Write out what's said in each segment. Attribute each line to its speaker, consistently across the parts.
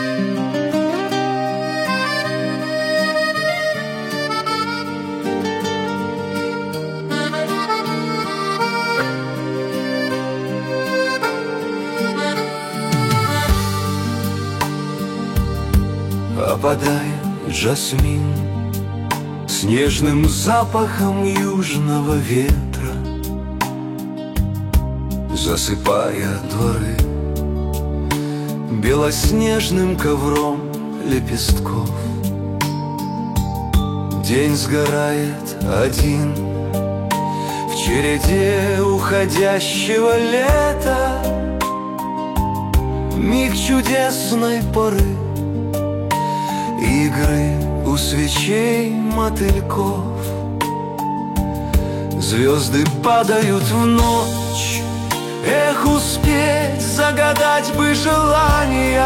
Speaker 1: Опадает жасмин с нежным запахом южного ветра, засыпая дворы белоснежным ковром лепестков. День сгорает один в череде уходящего лета, миг чудесной поры, игры у свечей мотыльков. Звезды падают в ночь, эх, успеть загадать бы желания.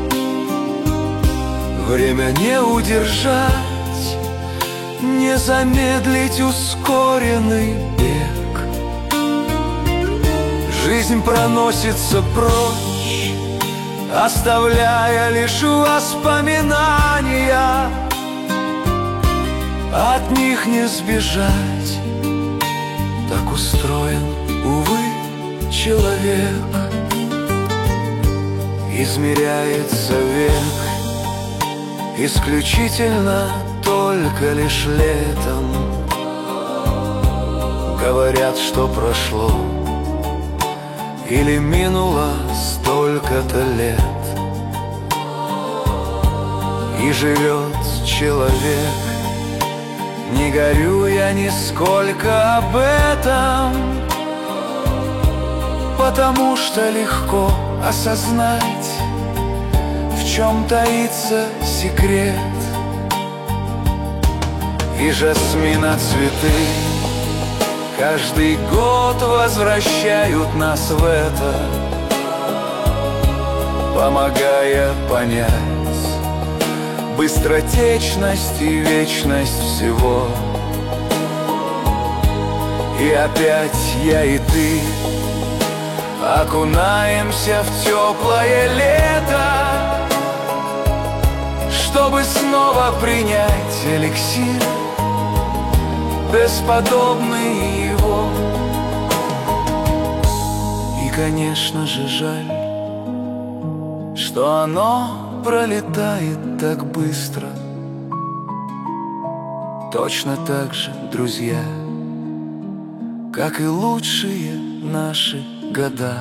Speaker 1: Время не удержать, не замедлить ускоренный бег. Жизнь проносится прочь, оставляя лишь воспоминания. От них не сбежать, так устроен, увы, человек. Измеряется век исключительно только лишь летом. Говорят, что прошло или минуло столько-то лет, и живет человек. Не горю я нисколько об этом, потому что легко осознать, в чем таится секрет. И жасмина цветы каждый год возвращают нас в это, помогая понять быстротечность и вечность всего. И опять я и ты окунаемся в теплое лето, чтобы снова принять эликсир, бесподобный его. И, конечно же, жаль, что оно пролетает так быстро. Точно так же, друзья, как и лучшие наши года.